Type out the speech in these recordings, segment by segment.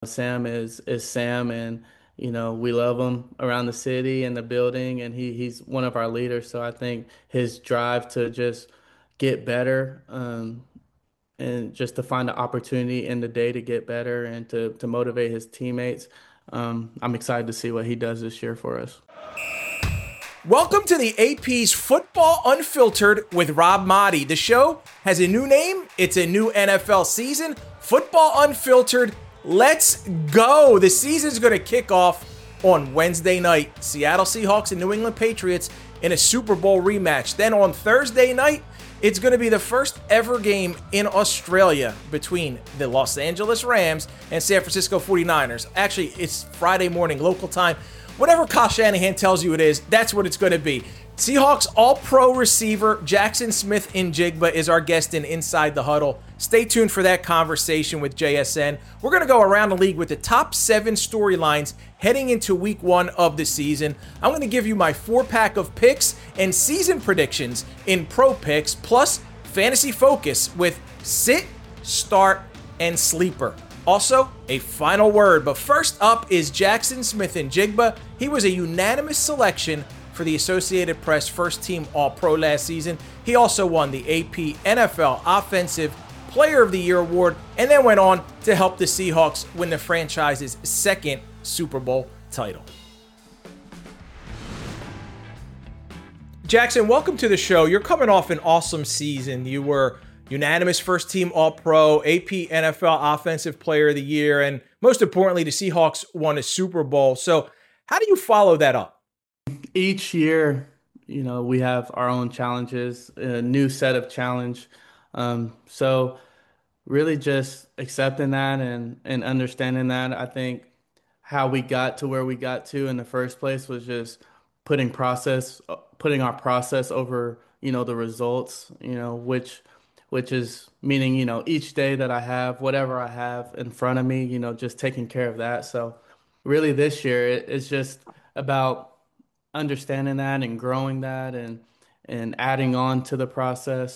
Sam is Sam, and we love him around the city and the building, and he's one of our leaders. So I think his drive to just get better, and just to find the opportunity in the day to get better and to motivate his teammates. I'm excited to see what he does this year for us. Welcome to the AP's Football Unfiltered with Rob Maaddi. The show has a new name. It's a new NFL season. Football Unfiltered. Let's go. The season's going to kick off on Wednesday night. Seattle Seahawks and New England Patriots in a Super Bowl rematch. Then on Thursday night, it's going to be the first ever game in Australia between the Los Angeles Rams and San Francisco 49ers. Actually, it's Friday morning local time. Whatever Kyle Shanahan tells you it is, that's what it's going to be. Seahawks All-Pro receiver Jaxon Smith-Njigba is our guest in Inside the Huddle. Stay tuned for that conversation with JSN. We're going to go around the league with the top 7 storylines heading into week 1 of the season. I'm going to give you my 4-pack of picks and season predictions in Pro Picks, plus Fantasy Focus with sit, start, and sleeper. Also, a final word, but first up is Jaxon Smith-Njigba. He was a unanimous selection for the Associated Press First Team All-Pro last season. He also won the AP NFL Offensive Player of the Year award, and then went on to help the Seahawks win the franchise's second Super Bowl title. Jaxon, welcome to the show. You're coming off an awesome season. You were unanimous first team All-Pro, AP NFL Offensive Player of the Year, and most importantly, the Seahawks won a Super Bowl. So how do you follow that up? Each year, we have our own challenges, a new set of challenge. So really just accepting that and understanding that. I think how we got to where we got to in the first place was just putting our process over, the results, which is meaning, each day that I have, whatever I have in front of me, just taking care of that. So really this year it's just about understanding that and growing that and adding on to the process.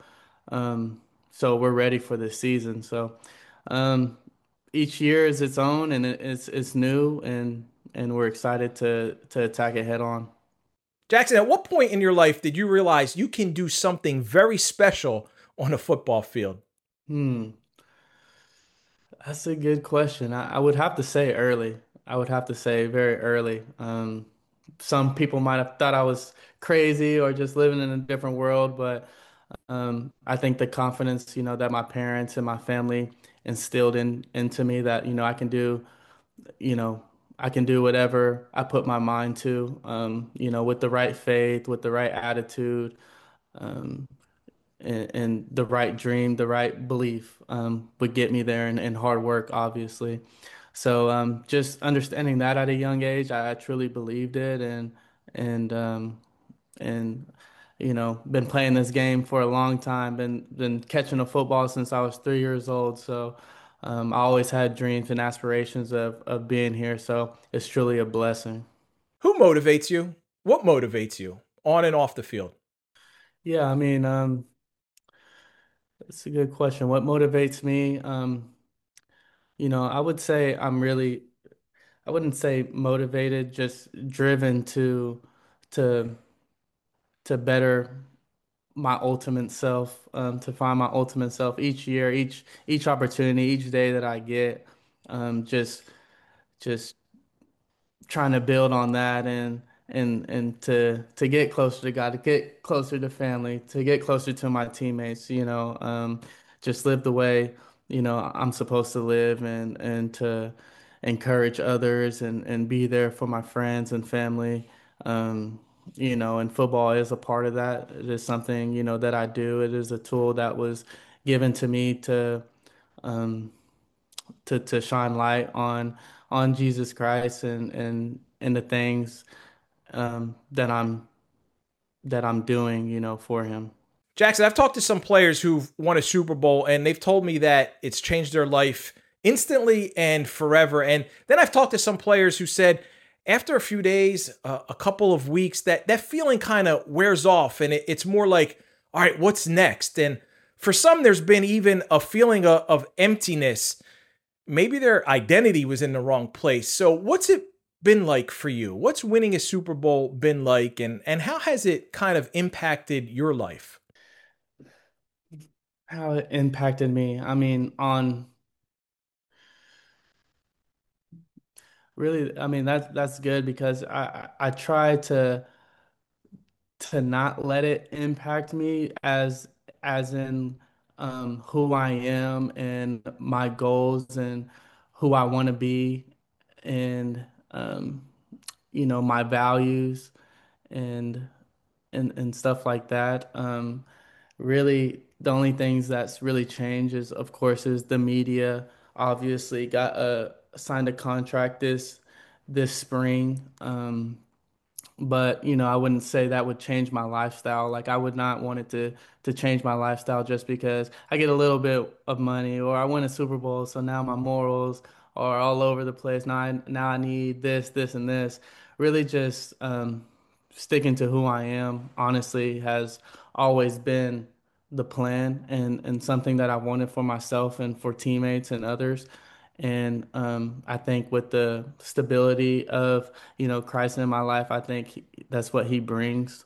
So we're ready for this season. So um, each year is its own, and it's new, and we're excited to attack it head on. Jaxon, at what point in your life did you realize you can do something very special on a football field? Hmm, that's a good question. I would have to say early. I would have to say very early. Some people might have thought I was crazy or just living in a different world, but I think the confidence, that my parents and my family instilled into me that, you know, I can do whatever I put my mind to, with the right faith, with the right attitude, um, and the right dream, the right belief, would get me there, and hard work, obviously. So just understanding that at a young age, I truly believed it, and and been playing this game for a long time, been catching a football since I was 3 years old. So I always had dreams and aspirations of being here. So it's truly a blessing. Who motivates you? What motivates you on and off the field? Yeah, I mean, it's a good question. What motivates me? I would say I wouldn't say motivated, just driven to to better my ultimate self, to find my ultimate self each year, each opportunity, each day that I get, just trying to build on that and to get closer to God, to get closer to family, to get closer to my teammates, just live the way, I'm supposed to live and to encourage others and be there for my friends and family. And football is a part of that. It is something, that I do. It is a tool that was given to me um, to shine light on Jesus Christ and the things that I'm doing, for him. Jaxon, I've talked to some players who've won a Super Bowl, and they've told me that it's changed their life instantly and forever. And then I've talked to some players who said after a few days, a couple of weeks, that feeling kind of wears off, and it's more like, all right, what's next? And for some, there's been even a feeling of emptiness. maybe their identity was in the wrong place. So what's it been like for you? What's winning a Super Bowl been like, and how has it kind of impacted your life? How it impacted me. I mean, on really, I mean that's good because I try to not let it impact me as in who I am and my goals and who I want to be and my values and and stuff like that. Really, the only things that's really changed is, of course, is the media. Obviously, got signed a contract this spring. But I wouldn't say that would change my lifestyle. Like I would not want it to change my lifestyle just because I get a little bit of money or I win a Super Bowl, so now my morals are all over the place. Now I need this, this, and this. Really, just sticking to who I am. Honestly, has always been the plan and something that I wanted for myself and for teammates and others. And I think with the stability of Christ in my life, I think that's what he brings.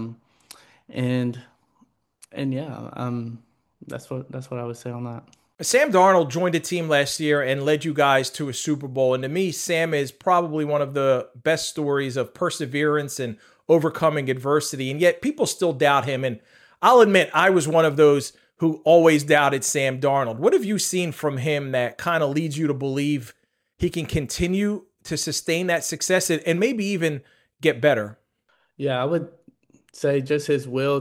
And and yeah, that's what I would say on that. Sam Darnold joined a team last year and led you guys to a Super Bowl. And to me, Sam is probably one of the best stories of perseverance and overcoming adversity. And yet people still doubt him. And I'll admit, I was one of those who always doubted Sam Darnold. What have you seen from him that kind of leads you to believe he can continue to sustain that success and maybe even get better? Yeah, I would say just his will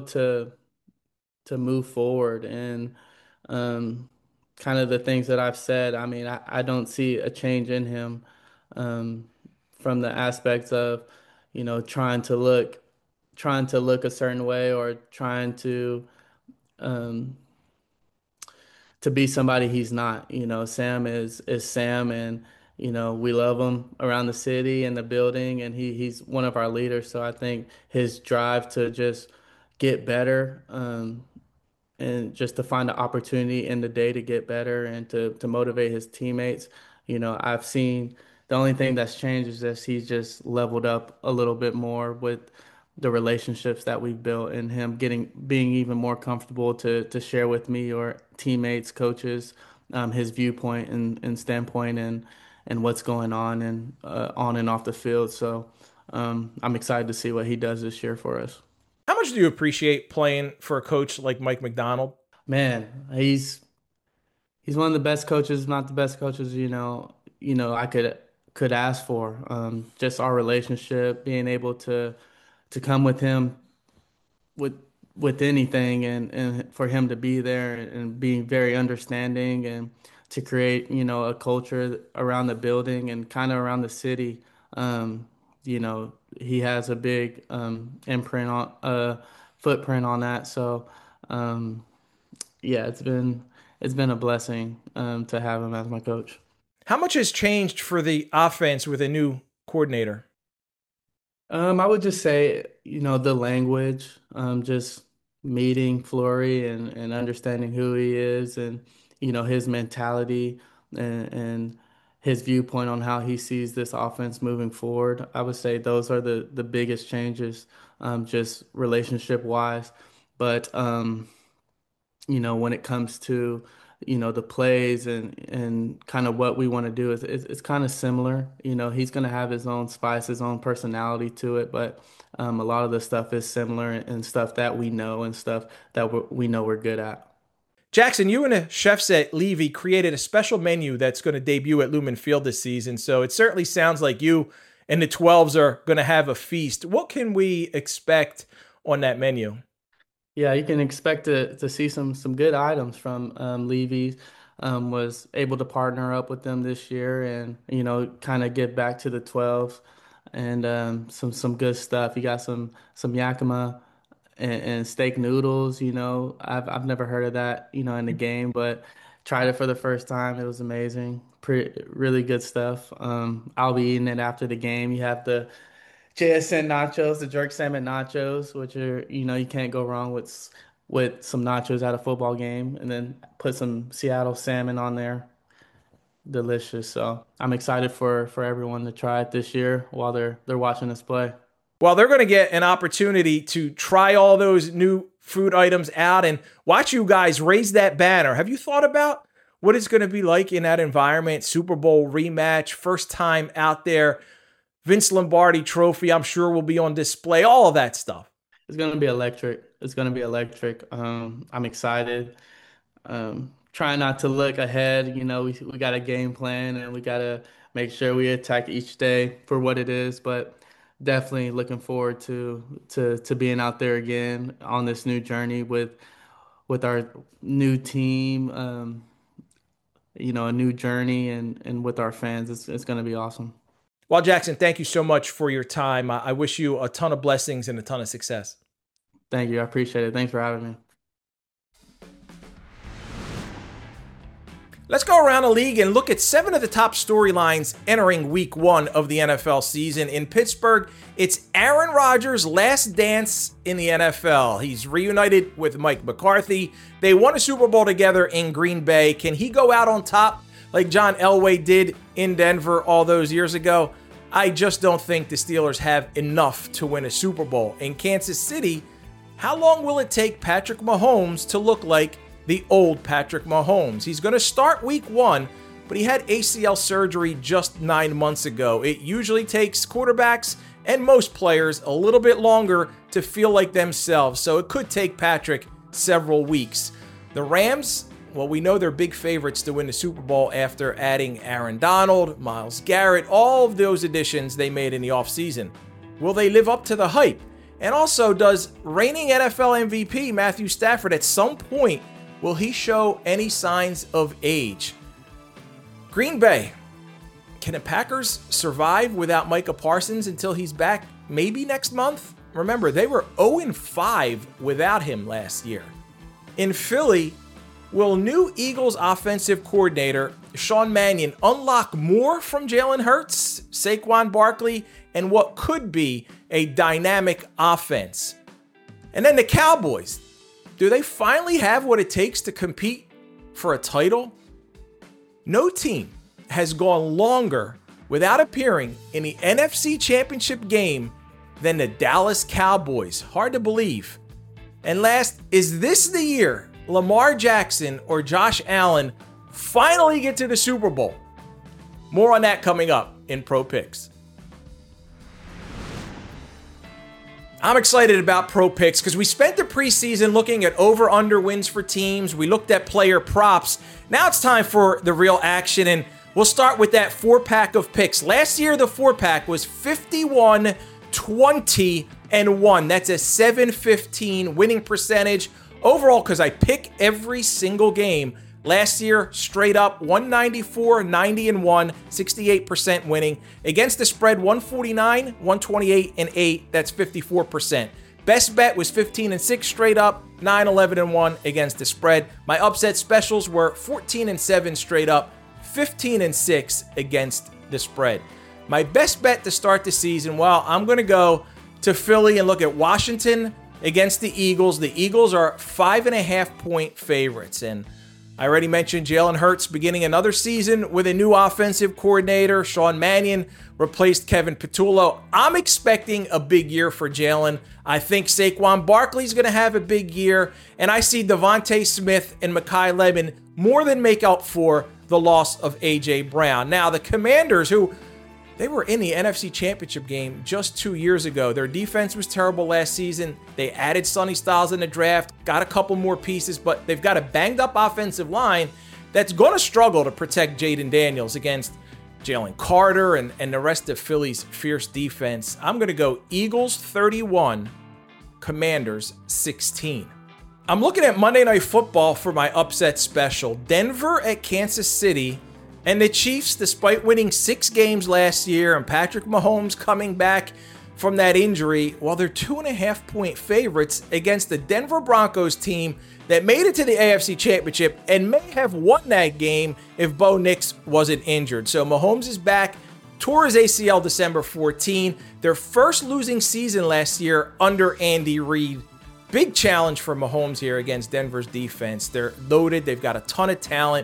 to move forward and um, kind of the things that I've said. I mean, I don't see a change in him um, from the aspects of, trying to look a certain way or trying um, to be somebody he's not. Sam is Sam, and we love him around the city and the building, and he's one of our leaders. So I think his drive to just get better. And just to find an opportunity in the day to get better and to motivate his teammates. I've seen the only thing that's changed is that he's just leveled up a little bit more with the relationships that we've built and him being even more comfortable to share with me or teammates, coaches, his viewpoint and standpoint and what's going on and off the field. So I'm excited to see what he does this year for us. How much do you appreciate playing for a coach like Mike McDonald? Man, he's one of the best coaches, not the best coaches, I could ask for. Just our relationship, being able to come with him with with anything and for him to be there and being very understanding and to create, a culture around the building and kind of around the city. He has a big imprint on footprint on that. So um yeah, it's been a blessing to have him as my coach. How much has changed for the offense with a new coordinator? I would just say, the language, just meeting Flory and understanding who he is and, his mentality and his viewpoint on how he sees this offense moving forward. I would say those are the biggest changes, just relationship wise. But when it comes to, the plays and kind of what we want to do is it's kind of similar. He's going to have his own spice, his own personality to it, but a lot of the stuff is similar and stuff that we know and stuff that we know we're good at. Jackson, you and the chefs at Levy created a special menu that's going to debut at Lumen Field this season. So it certainly sounds like you and the 12s are going to have a feast. What can we expect on that menu? Yeah, you can expect to see some good items from Levy's. Was able to partner up with them this year and kind of get back to the 12s and some good stuff. You got some Yakima and steak noodles. I've never heard of that in the game, but tried it for the first time. It was amazing. Really good stuff. I'll be eating it after the game. You have the JSN nachos, the jerk salmon nachos, which are, you can't go wrong with some nachos at a football game, and then put some Seattle salmon on there. delicious. So I'm excited for everyone to try it this year while they're watching us play. Well, they're going to get an opportunity to try all those new food items out and watch you guys raise that banner. Have you thought about what it's going to be like in that environment? Super Bowl rematch, first time out there. Vince Lombardi trophy, I'm sure, will be on display, all of that stuff. It's gonna be electric. It's gonna be electric. I'm excited. Trying not to look ahead. We got a game plan and we gotta make sure we attack each day for what it is. But definitely looking forward to being out there again on this new journey with our new team. A new journey and with our fans. It's gonna be awesome. Well, Jackson, thank you so much for your time. I wish you a ton of blessings and a ton of success. Thank you. I appreciate it. Thanks for having me. Let's go around the league and look at 7 of the top storylines entering week 1 of the NFL season. In Pittsburgh, it's Aaron Rodgers' last dance in the NFL. He's reunited with Mike McCarthy. They won a Super Bowl together in Green Bay. Can he go out on top like John Elway did in Denver all those years ago? I just don't think the Steelers have enough to win a Super Bowl. In Kansas City, how long will it take Patrick Mahomes to look like the old Patrick Mahomes? He's going to start week 1, but he had ACL surgery just 9 months ago. It usually takes quarterbacks and most players a little bit longer to feel like themselves, so it could take Patrick several weeks. The Rams, well, we know they're big favorites to win the Super Bowl after adding Aaron Donald, Myles Garrett, all of those additions they made in the offseason. Will they live up to the hype? And also, does reigning NFL MVP Matthew Stafford at some point, will he show any signs of age? Green Bay, can the Packers survive without Micah Parsons until he's back maybe next month? Remember, they were 0-5 without him last year. In Philly, will new Eagles offensive coordinator Sean Mannion unlock more from Jalen Hurts, Saquon Barkley, and what could be a dynamic offense? And then the Cowboys, do they finally have what it takes to compete for a title? No team has gone longer without appearing in the NFC Championship game than the Dallas Cowboys. Hard to believe. And last, is this the year Lamar Jackson or Josh Allen finally get to the Super Bowl? More on that coming up in Pro Picks. I'm excited about Pro Picks because we spent the preseason looking at over-under wins for teams. We looked at player props. Now it's time for the real action, and we'll start with that 4-pack of picks. Last year, the 4-pack was 51-20-1. That's a 715 winning percentage. Overall, because I pick every single game, last year, straight up 194, 90-1, 68% winning. Against the spread, 149, 128, and 8. That's 54%. Best bet was 15-6 straight up, 9, 11-1 against the spread. My upset specials were 14-7 straight up, 15-6 against the spread. My best bet to start the season, well, I'm going to go to Philly and look at Washington against the Eagles. The Eagles are 5.5-point favorites, and I already mentioned Jalen Hurts beginning another season with a new offensive coordinator. Sean Mannion replaced Kevin Patullo. I'm expecting a big year for Jalen. I think Saquon Barkley's going to have a big year, and I see Devontae Smith and Mekhi Lemon more than make up for the loss of A.J. Brown. Now, the Commanders, who they were in the NFC Championship game just 2 years ago. Their defense was terrible last season. They added Sonny Styles in the draft, got a couple more pieces, but they've got a banged-up offensive line that's going to struggle to protect Jaden Daniels against Jalen Carter and the rest of Philly's fierce defense. I'm going to go Eagles 31, Commanders 16. I'm looking at Monday Night Football for my upset special. Denver at Kansas City. And the Chiefs, despite winning 6 games last year and Patrick Mahomes coming back from that injury, well, they're 2.5-point favorites against the Denver Broncos team that made it to the AFC Championship and may have won that game if Bo Nix wasn't injured. So Mahomes is back, tore his ACL December 14, their first losing season last year under Andy Reid. Big challenge for Mahomes here against Denver's defense. They're loaded. They've got a ton of talent.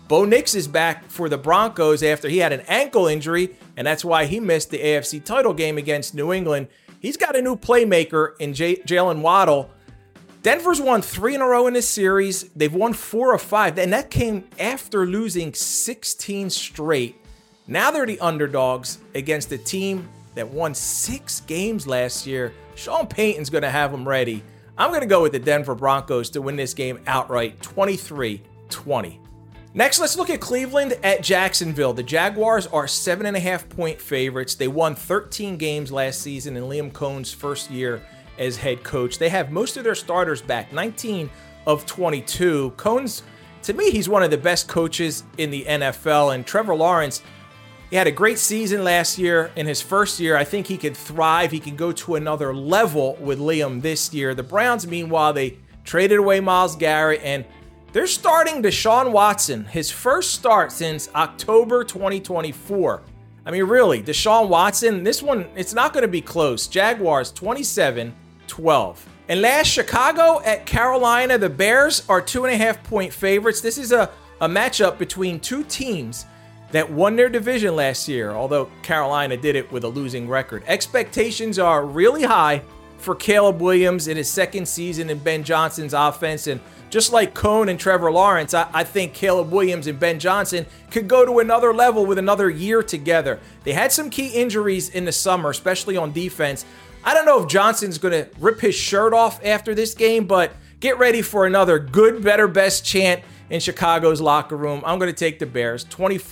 Bo Nix is back for the Broncos after he had an ankle injury, and that's why he missed the AFC title game against New England. He's got a new playmaker in Jalen Waddle. Denver's won 3 in a row in this series. They've won 4 of 5, and that came after losing 16 straight. Now they're the underdogs against a team that won 6 games last year. Sean Payton's going to have them ready. I'm going to go with the Denver Broncos to win this game outright, 23-20. Next, let's look at Cleveland at Jacksonville. The Jaguars are 7.5-point favorites. They won 13 games last season in Liam Cohn's first year as head coach. They have most of their starters back, 19 of 22. Cohn's, to me, he's one of the best coaches in the NFL. And Trevor Lawrence, he had a great season last year. In his first year, I think he could thrive. He can go to another level with Liam this year. The Browns, meanwhile, they traded away Myles Garrett, and they're starting Deshaun Watson, his first start since October 2024. I mean, really, Deshaun Watson, this one, it's not going to be close. Jaguars 27-12. And last, Chicago at Carolina. The Bears are 2.5-point favorites. This is a matchup between two teams that won their division last year, although Carolina did it with a losing record. Expectations are really high for Caleb Williams in his second season in Ben Johnson's offense. And just like Cohn and Trevor Lawrence, I think Caleb Williams and Ben Johnson could go to another level with another year together. They had some key injuries in the summer, especially on defense. I don't know if Johnson's going to rip his shirt off after this game, but get ready for another good, better, best chant in Chicago's locker room. I'm going to take the Bears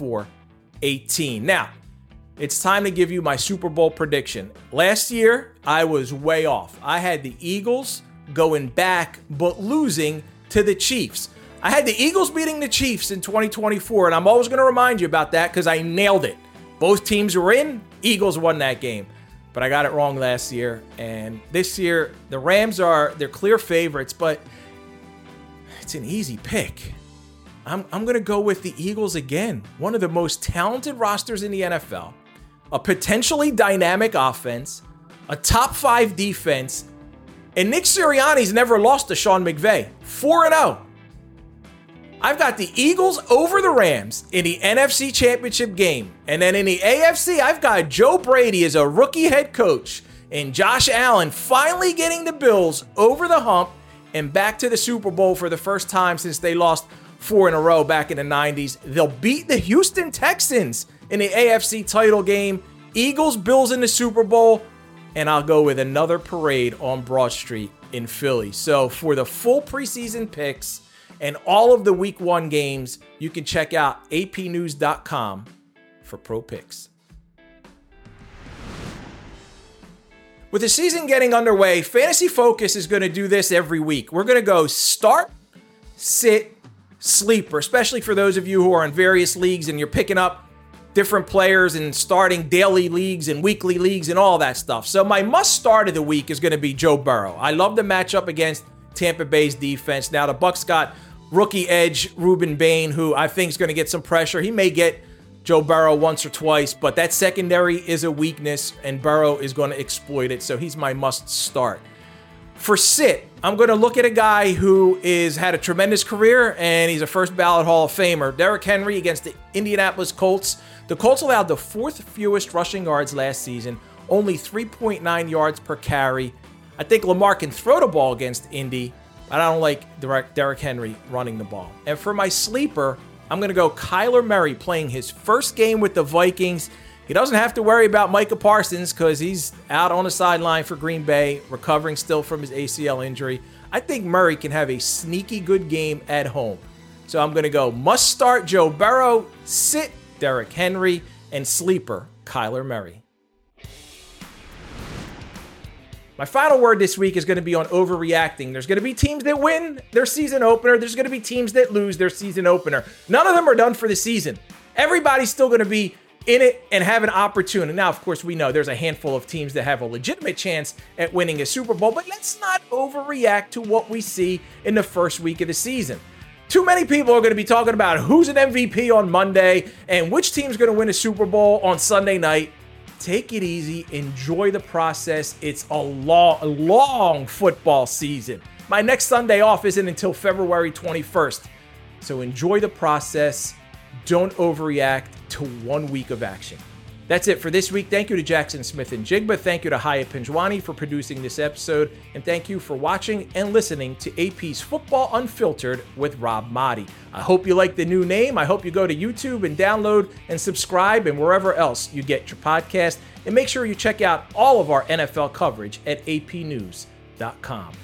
24-18. Now, it's time to give you my Super Bowl prediction. Last year, I was way off. I had the Eagles going back, but losing to the Chiefs. I had the Eagles beating the Chiefs in 2024, and I'm always going to remind you about that because I nailed it. Both teams were in. Eagles won that game. But I got it wrong last year. And this year, the Rams they're clear favorites, but it's an easy pick. I'm going to go with the Eagles again. One of the most talented rosters in the NFL. A potentially dynamic offense. A top 5 defense. And Nick Sirianni's never lost to Sean McVay. 4-0. I've got the Eagles over the Rams in the NFC Championship game. And then in the AFC, I've got Joe Brady as a rookie head coach and Josh Allen finally getting the Bills over the hump and back to the Super Bowl for the first time since they lost 4 in a row back in the 90s. They'll beat the Houston Texans in the AFC title game. Eagles, Bills in the Super Bowl. And I'll go with another parade on Broad Street in Philly. So for the full preseason picks and all of the week 1 games, you can check out apnews.com for pro picks. With the season getting underway, Fantasy Focus is going to do this every week. We're going to go start, sit, sleeper, especially for those of you who are in various leagues and you're picking up different players and starting daily leagues and weekly leagues and all that stuff. So my must start of the week is going to be Joe Burrow. I love the matchup against Tampa Bay's defense. Now the Bucs got rookie edge Ruben Bain, who I think is going to get some pressure. He may get Joe Burrow once or twice, but that secondary is a weakness and Burrow is going to exploit it. So he's my must start. For sit, I'm going to look at a guy who had a tremendous career and he's a first ballot Hall of Famer. Derrick Henry against the Indianapolis Colts. The Colts allowed the 4th fewest rushing yards last season, only 3.9 yards per carry. I think Lamar can throw the ball against Indy, but I don't like Derrick Henry running the ball. And for my sleeper, I'm going to go Kyler Murray playing his first game with the Vikings. He doesn't have to worry about Micah Parsons because he's out on the sideline for Green Bay, recovering still from his ACL injury. I think Murray can have a sneaky good game at home. So I'm going to go must start Joe Burrow, sit Derrick Henry, and sleeper Kyler Murray. My final word this week is going to be on overreacting. There's going to be teams that win their season opener. There's going to be teams that lose their season opener. None of them are done for the season. Everybody's still going to be in it and have an opportunity. Now, of course, we know there's a handful of teams that have a legitimate chance at winning a Super Bowl, but let's not overreact to what we see in the first week of the season. Too many people are going to be talking about who's an MVP on Monday and which team's going to win a Super Bowl on Sunday night. Take it easy. Enjoy the process. It's a long football season. My next Sunday off isn't until February 21st. So enjoy the process. don't overreact to 1 week of action. That's it for this week. Thank you to Jackson Smith and Jigba. Thank you to Haya Pinjwani for producing this episode. And thank you for watching and listening to AP's Football Unfiltered with Rob Maaddi. I hope you like the new name. I hope you go to YouTube and download and subscribe and wherever else you get your podcast. And make sure you check out all of our NFL coverage at apnews.com.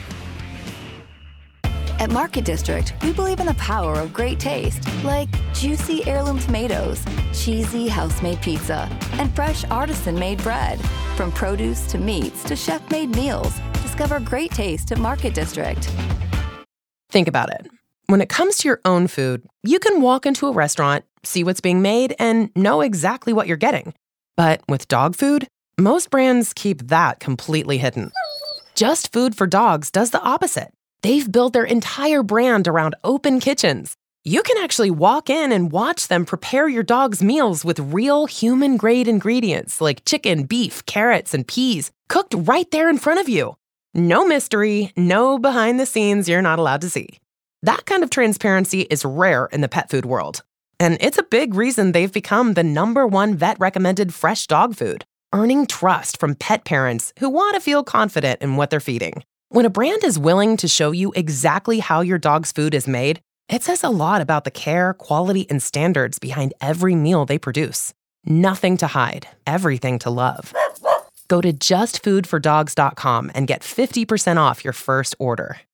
At Market District, we believe in the power of great taste, like juicy heirloom tomatoes, cheesy house-made pizza, and fresh artisan-made bread. From produce to meats to chef-made meals, discover great taste at Market District. Think about it. When it comes to your own food, you can walk into a restaurant, see what's being made, and know exactly what you're getting. But with dog food, most brands keep that completely hidden. Just Food for Dogs does the opposite. They've built their entire brand around open kitchens. You can actually walk in and watch them prepare your dog's meals with real human-grade ingredients like chicken, beef, carrots, and peas, cooked right there in front of you. No mystery, no behind the scenes you're not allowed to see. That kind of transparency is rare in the pet food world. And it's a big reason they've become the #1 vet-recommended fresh dog food, earning trust from pet parents who want to feel confident in what they're feeding. When a brand is willing to show you exactly how your dog's food is made, it says a lot about the care, quality, and standards behind every meal they produce. Nothing to hide, everything to love. Go to justfoodfordogs.com and get 50% off your first order.